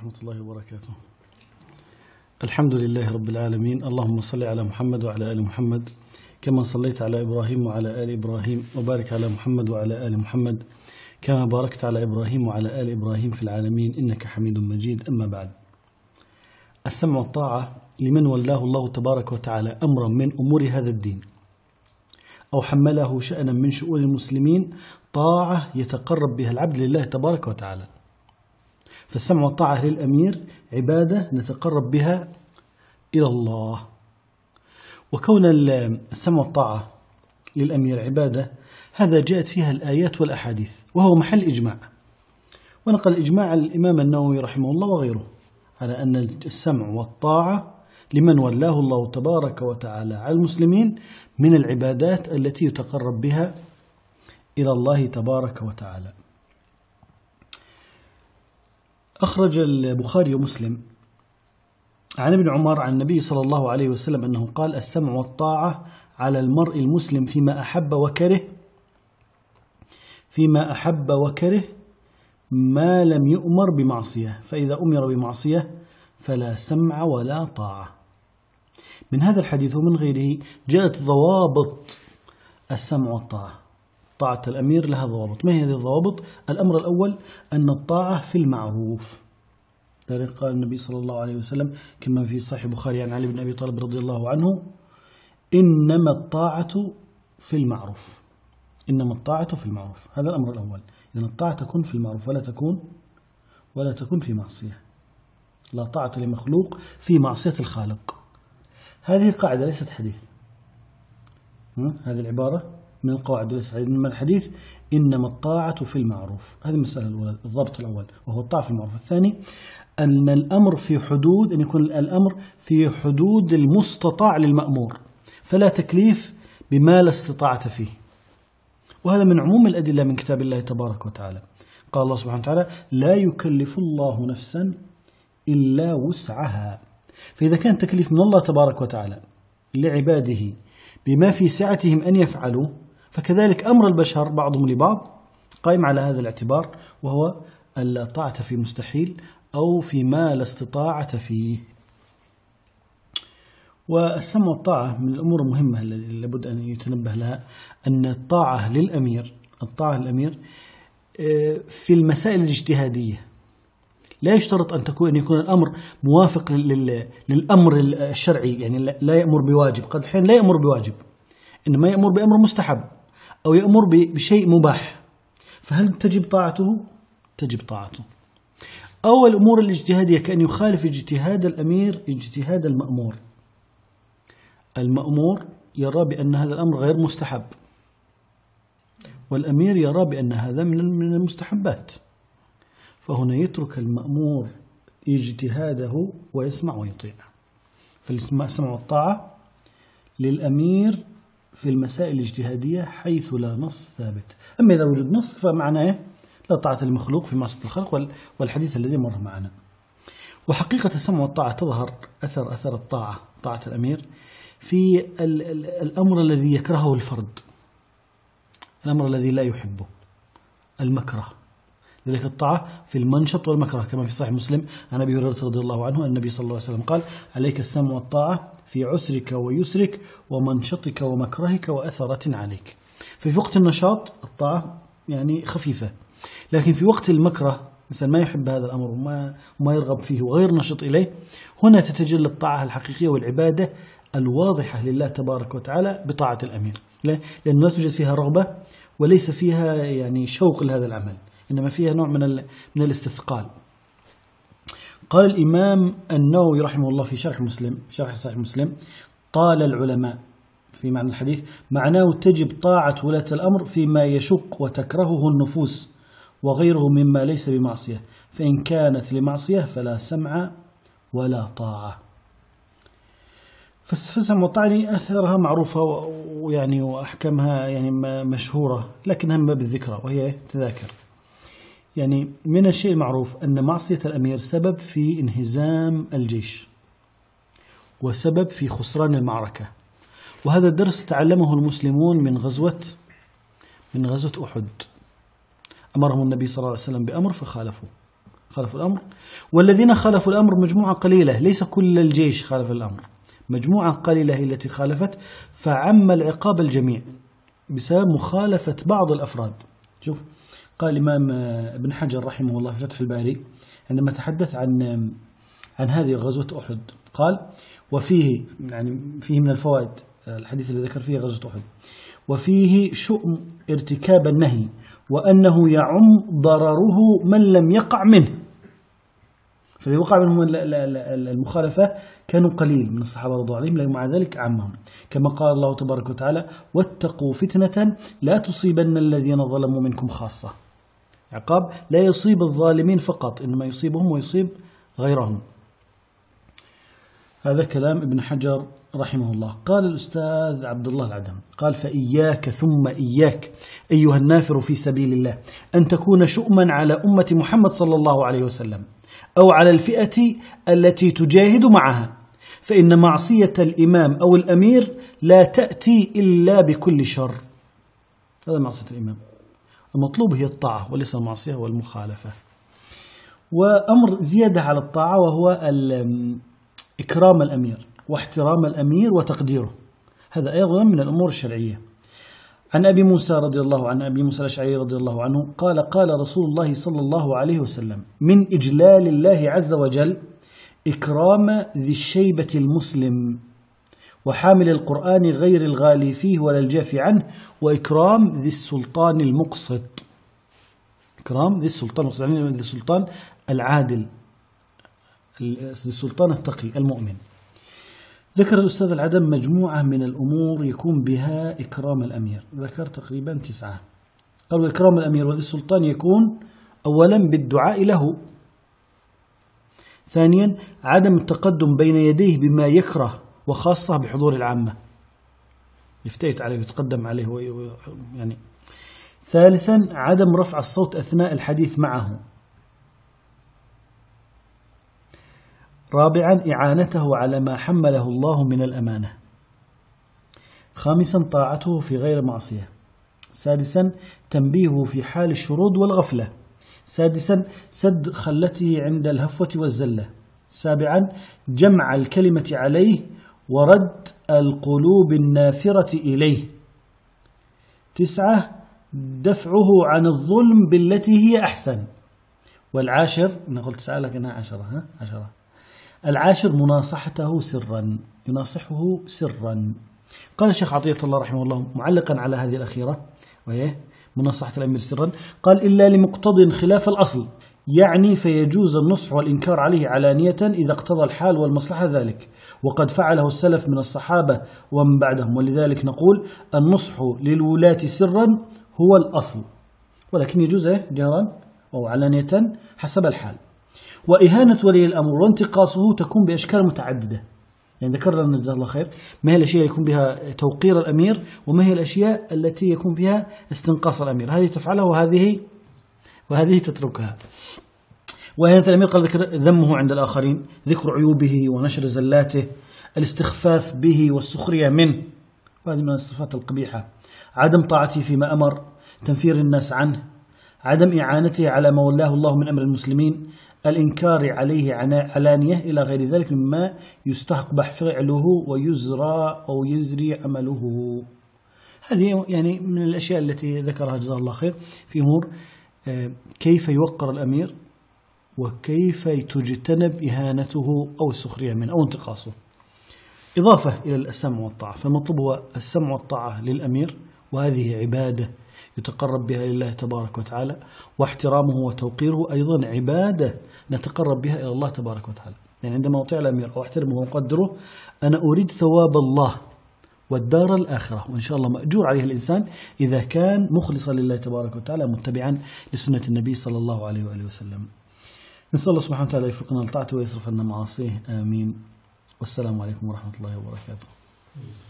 ورحمة الله وبركاته. الحمد لله رب العالمين، اللهم صل على محمد وعلى آل محمد كما صليت على إبراهيم وعلى آل إبراهيم، وبارك على محمد وعلى آل محمد كما باركت على إبراهيم وعلى آل إبراهيم في العالمين إنك حميد مجيد. أما بعد، السمع والطاعة لمن ولاه الله تبارك وتعالى أمرا من أمور هذا الدين أو حمله شأنا من شؤون المسلمين، طاعة يتقرب بها العبد لله تبارك وتعالى. فالسمع والطاعة للأمير عبادة نتقرب بها إلى الله. وكون السمع والطاعة للأمير عبادة، هذا جاءت فيها الآيات والأحاديث، وهو محل إجماع. ونقل إجماع الإمام النووي رحمه الله وغيره على أن السمع والطاعة لمن ولاه الله تبارك وتعالى على المسلمين من العبادات التي يتقرب بها إلى الله تبارك وتعالى. أخرج البخاري ومسلم عن ابن عمر عن النبي صلى الله عليه وسلم أنه قال: السمع والطاعة على المرء المسلم فيما أحب وكره ما لم يؤمر بمعصية، فإذا أمر بمعصية فلا سمع ولا طاعة. من هذا الحديث ومن غيره جاءت ضوابط السمع والطاعة. طاعة الأمير لها ضوابط. ما هي هذه الضوابط؟ الأمر الأول أن الطاعة في المعروف. ذلك قال النبي صلى الله عليه وسلم كما في صحيح البخاري عن علي بن أبي طالب رضي الله عنه: إنما الطاعة في المعروف. إنما الطاعة في المعروف، هذا الأمر الأول. إن الطاعة تكون في المعروف ولا تكون في معصية. لا طاعة لمخلوق في معصية الخالق. هذه قاعدة ليست حديث. هذه العبارة من القواعد وليس حديث. إنما الحديث إنما الطاعة في المعروف. هذه المسألة الأولى، الضابط الأول، وهو الطاعة في المعروف. الثاني أن الأمر في حدود، أن يكون الأمر في حدود المستطاع للمأمور، فلا تكليف بما لا استطاعة فيه. وهذا من عموم الأدلة من كتاب الله تبارك وتعالى. قال الله سبحانه وتعالى: لا يكلف الله نفسا إلا وسعها. فإذا كان تكليف من الله تبارك وتعالى لعباده بما في سعتهم أن يفعلوا، فكذلك أمر البشر بعضهم لبعض قائم على هذا الاعتبار، وهو الطاعة في مستحيل أو فيما لا استطاعة فيه. والسمع والطاعة من الأمور المهمة التي لابد أن يتنبه لها، أن الطاعة للأمير في المسائل الاجتهادية لا يشترط أن يكون الأمر موافق للأمر الشرعي، يعني لا يأمر بواجب. قد حين لا يأمر بواجب، إنما يأمر بأمر مستحب أو يأمر بشيء مباح، فهل تجب طاعته؟ تجب طاعته. أو الأمور الاجتهادية كأن يخالف اجتهاد الأمير اجتهاد المأمور. المأمور يرى بأن هذا الأمر غير مستحب، والأمير يرى بأن هذا من المستحبات، فهنا يترك المأمور اجتهاده ويسمع ويطيع. فالسمع والطاعة للأمير في المسائل الاجتهادية حيث لا نص ثابت. أما إذا وجد نص فمعناه لا طاعة المخلوق في معصية الخلق، والحديث الذي مر معنا. وحقيقة السمع والطاعة تظهر أثر طاعة الأمير في الأمر الذي يكرهه الفرد، الأمر الذي لا يحبه، المكره. ذلك الطاعة في المنشط والمكره، كما في صحيح مسلم عن أبي هريرة رضي الله عنه أن النبي صلى الله عليه وسلم قال: عليك السمع والطاعة في عسرك ويسرك ومنشطك ومكرهك وأثرة عليك. ففي وقت النشاط الطاعة يعني خفيفة، لكن في وقت المكره مثلا ما يحب هذا الأمر وما يرغب فيه وغير نشط إليه، هنا تتجلى الطاعة الحقيقية والعبادة الواضحة لله تبارك وتعالى بطاعة الأمير، لأنه لا توجد فيها رغبة وليس فيها يعني شوق لهذا العمل، إنما فيها نوع من الاستثقال. قال الإمام النووي رحمه الله في شرح صحيح مسلم: قال العلماء في معنى الحديث: معناه تجب طاعة ولاة الأمر فيما يشق وتكرهه النفوس وغيره مما ليس بمعصية، فإن كانت لمعصية فلا سمع ولا طاعة. فالسمع والطاعة أثرها معروفة ويعني وأحكامها يعني مشهورة، لكنها من باب الذكرى وهي تذاكر. يعني من الشيء المعروف أن معصية الأمير سبب في انهزام الجيش وسبب في خسران المعركة، وهذا الدرس تعلمه المسلمون من غزوة أحد. أمرهم النبي صلى الله عليه وسلم بأمر فخالفوا، خالفوا الأمر. والذين خالفوا الأمر مجموعة قليلة، ليس كل الجيش خالف الأمر، مجموعة قليلة هي التي خالفت، فعم العقاب الجميع بسبب مخالفة بعض الأفراد. شوف قال الإمام ابن حجر رحمه الله في فتح الباري عندما تحدث عن هذه غزوة أحد قال: وفيه يعني فيه من الفوائد الحديث اللي ذكر فيه غزوة أحد، وفيه شؤم ارتكاب النهي وأنه يعم ضرره من لم يقع منه. فاللي وقع منهم المخالفة كانوا قليل من الصحابة رضي الله عنهم، لكن مع ذلك عمهم، كما قال الله تبارك وتعالى: واتقوا فتنة لا تصيبن الذين ظلموا منكم خاصة. عقاب لا يصيب الظالمين فقط، إنما يصيبهم ويصيب غيرهم. هذا كلام ابن حجر رحمه الله. قال الأستاذ عبد الله العدم قال: فإياك ثم إياك أيها النافر في سبيل الله أن تكون شؤما على أمة محمد صلى الله عليه وسلم أو على الفئة التي تجاهد معها، فإن معصية الإمام أو الأمير لا تأتي إلا بكل شر. هذا معصية الإمام، المطلوب هي الطاعة وليس المعصية والمخالفة. وأمر زيادة على الطاعة وهو إكرام الأمير واحترام الأمير وتقديره، هذا أيضا من الأمور الشرعية. عن أبي موسى رضي الله عنه، أبي موسى الأشعري رضي الله عنه قال: قال رسول الله صلى الله عليه وسلم: من إجلال الله عز وجل إكرام ذي الشيبة المسلم وحامل القرآن غير الغالي فيه ولا الجافي عنه، وإكرام ذي السلطان المقسط. إكرام ذي السلطان المقسط يعني ذي السلطان العادل، ذي السلطان التقي المؤمن. ذكر الأستاذ العدم مجموعة من الأمور يكون بها إكرام الأمير، ذكر تقريبا 9. قالوا: إكرام الأمير وذي السلطان يكون أولا بالدعاء له، ثانيا عدم التقدم بين يديه بما يكره وخاصة بحضور العامة، يفتيت عليه ويتقدم عليه يعني. ثالثا عدم رفع الصوت أثناء الحديث معه. رابعا إعانته على ما حمله الله من الأمانة. خامسا طاعته في غير معصية. سادسا تنبيهه في حال الشرود والغفلة. سادسا سد خلته عند الهفوة والزلة. سابعا جمع الكلمة عليه ورد القلوب النافرة إليه. 9 دفعه عن الظلم بالتي هي أحسن. والعاشر، أنا قلت 9 لكنها 10. العاشر مناصحته سرا، يناصحه سرا. قال الشيخ عطية الله رحمه الله معلقا على هذه الأخيرة وهي مناصحة الأمير سرا، قال: إلا لمقتضى خلاف الأصل، يعني فيجوز النصح والإنكار عليه علانية إذا اقتضى الحال والمصلحة ذلك، وقد فعله السلف من الصحابة ومن بعدهم، ولذلك نقول النصح للولاة سرا هو الأصل، ولكن يجوز جهرا أو علانية حسب الحال. وإهانة ولي الأمر وانتقاصه تكون بأشكال متعددة، يعني ذكرنا جزاه الله خير ما هي الأشياء يكون بها توقير الأمير، وما هي الأشياء التي يكون بها استنقاص الأمير، هذه تفعلها وهذه تتركها. وإهانة الأمير قال ذمه عند الآخرين، ذكر عيوبه ونشر زلاته، الاستخفاف به والسخرية منه، وهذه من الصفات القبيحة. عدم طاعته فيما أمر، تنفير الناس عنه، عدم إعانته على ما ولاه الله من أمر المسلمين، الإنكار عليه علانية إلى غير ذلك مما يستقبح فعله ويزرى أو يزري عمله. هذه يعني من الأشياء التي ذكرها جزاه الله خير في أمور كيف يوقر الأمير وكيف تجتنب إهانته أو السخرية منه أو انتقاصه، إضافة إلى السمع والطاعة. فالمطلوب هو السمع والطاعة للأمير، وهذه عبادة يتقرب بها لله تبارك وتعالى، واحترامه وتوقيره أيضا عبادة نتقرب بها إلى الله تبارك وتعالى. يعني عندما أطيع الأمير أو أحترمه وأقدره أنا أريد ثواب الله والدار الآخرة، وإن شاء الله مأجور عليه الإنسان إذا كان مخلصا لله تبارك وتعالى متبعا لسنة النبي صلى الله عليه وآله وسلم. نسأل الله سبحانه وتعالى يوفقنا لطاعته ويصرف عنا معاصيه، آمين. والسلام عليكم ورحمة الله وبركاته.